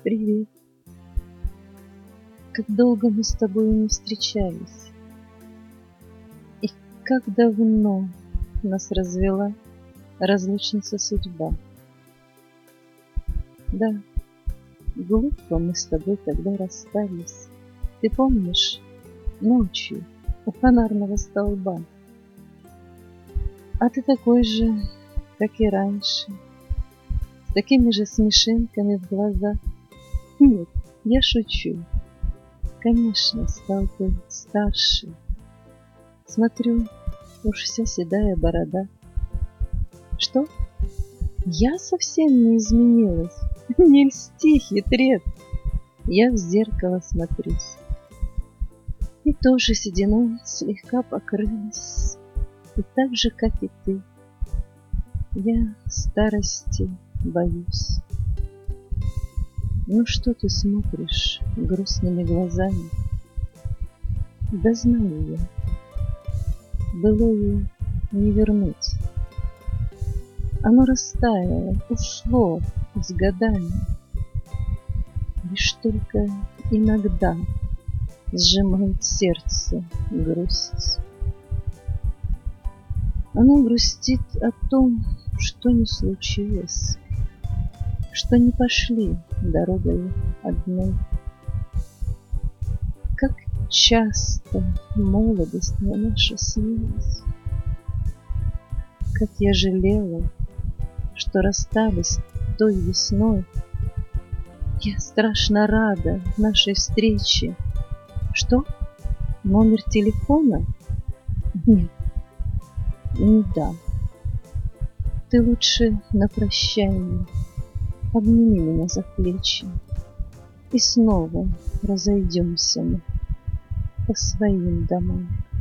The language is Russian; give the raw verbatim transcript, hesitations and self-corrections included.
Привет. Как долго мы с тобой не встречались, и как давно нас развела разлучница судьба. Да, глупо мы с тобой тогда расстались. Ты помнишь, ночью у фонарного столба. А ты такой же, как и раньше, с такими же смешинками в глазах. Нет, я шучу. Конечно, стал ты старше. Смотрю, уж вся седая борода. Что? Я совсем не изменилась. Не льсти, хитрец. Я в зеркало смотрюсь, и тоже сединой слегка покрылась. И так же, как и ты, я старости боюсь. Ну что ты смотришь грустными глазами? Да знаю я, былое не вернуть. Оно растаяло, ушло с годами. Лишь только иногда сжимает сердце грусть. Оно грустит о том, что не случилось, что не пошли дорогой одной. Как часто молодость наша снилась, как я жалела, что расстались той весной. Я страшно рада нашей встрече. Что? Номер телефона? Нет, не дам. Ты лучше на прощание обними меня за плечи, и снова разойдемся мы по своим домам.